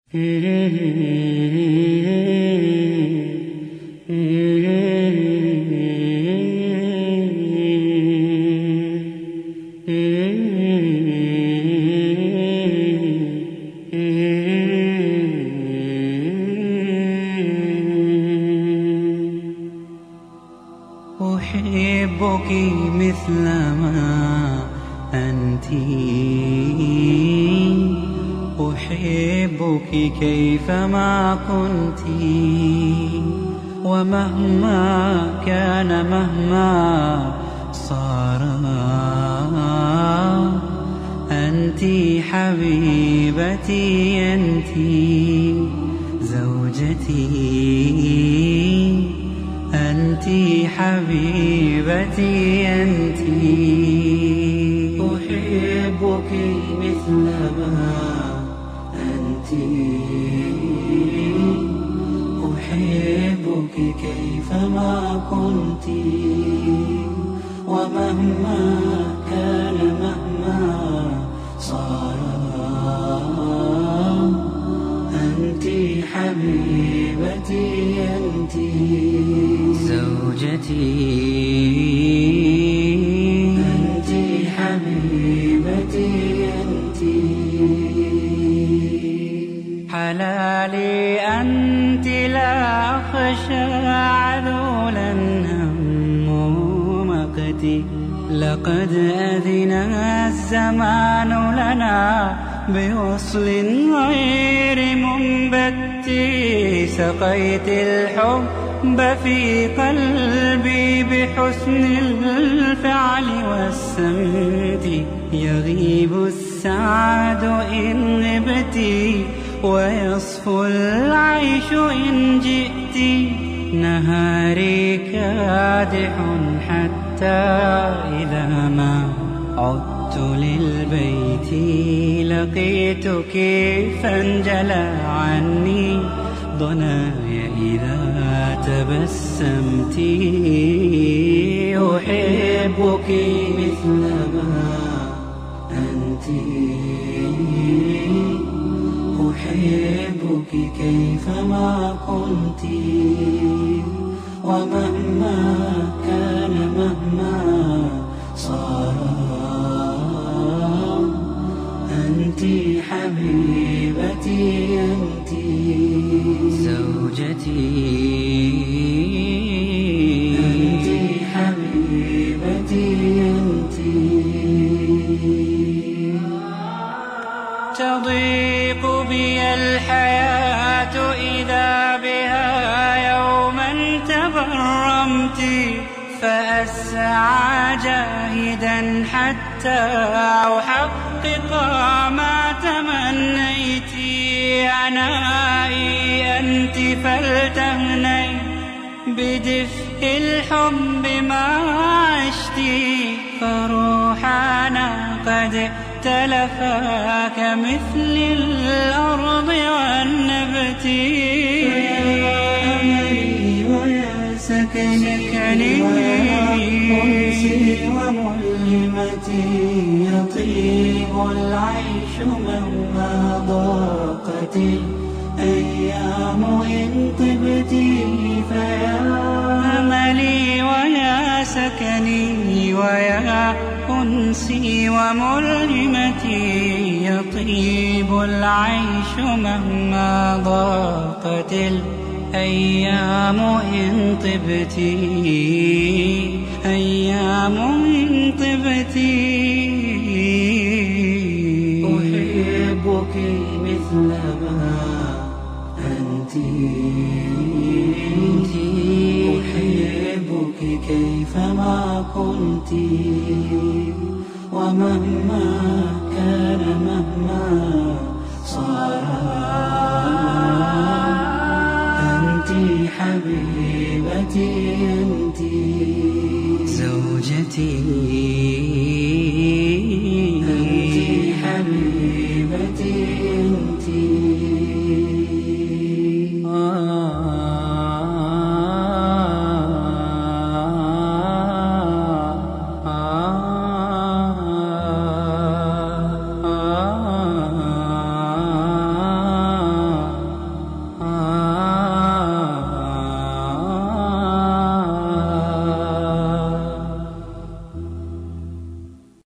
أحبك مثلما أنت، أحبك كيفما كنت، ومهما كان مهما صار أنت حبيبتي، أنت زوجتي، أنت حبيبتي، أنت. أحبك مثلما أنت، أحبك كيفما كنت، ومهما كان مهما صار أنت حبيبتي، أنت زوجتي، أنت حبيبتي، أنت حلالي، أنت لا أخشى عذولا هم مقتي. لقد أذن الزمان لنا بوصل غير منبت، سقيت الحب في قلبي بحسن الفعل والسمت. يغيب السعد إن غبت، ويصفو العيش إن جئت. نهاري كادح حتى إذا ما عدت للبيت لقيتك، فانجلى عني ضناي إذا تبسمت. أحبك مثلما أنت، أحبك كيفما كنت، ومهما كان مهما صار أنت حبيبتي، أنت زوجتي، أنت حبيبتي، أنت. تضيق بي الحياة إذا بها يوما تبرمت، فأسعى جاهدا حتى أحقق ما تمنيت. عنائي أنت فلتهني بدفء الحب ما عشت، فروحنا قد ائتلفا كمثل الأرض والنبت. أملي ويا سكني وأنسي وملمتي، يطيب العيش مهما ضاقت الأيام إن طبت. فيا أملي ويا سكني ويا أنسي وملهمتي، يطيب العيش مهما ضاقت الأيام إن طبت، أيام إن طبت. أحبك مثلما أنت، أحبك كيفما كنت، ومهما كان مهما صار أنت حبيبتي، أنت زوجتي.